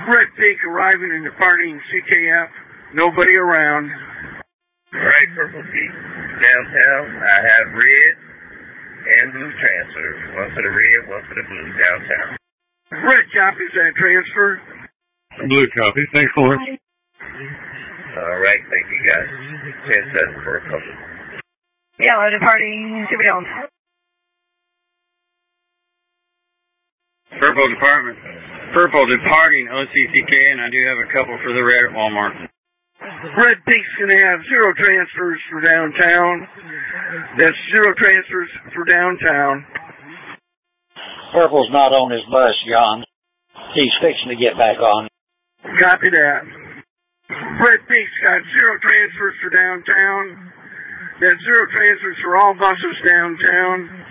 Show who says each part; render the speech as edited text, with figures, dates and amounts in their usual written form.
Speaker 1: Red Peak arriving and departing CKF. Nobody around.
Speaker 2: Right, Purple Peak. Downtown, I have red and blue transfers. One for the red, one for the blue downtown.
Speaker 1: Red copies that transfer.
Speaker 3: Blue copy. Thanks, Lawrence.
Speaker 2: All right, thank you guys. 10-7 for a couple.
Speaker 4: Yellow departing Super Dome.
Speaker 3: Purple departing OCCK, and I do have a couple for the red at Walmart.
Speaker 1: Red Peak's going to have 0 transfers for downtown. That's 0 transfers for downtown.
Speaker 5: Purple's not on his bus, John. He's fixing to get back on.
Speaker 1: Copy that. Red Peak's got 0 transfers for downtown. That's 0 transfers for all buses downtown.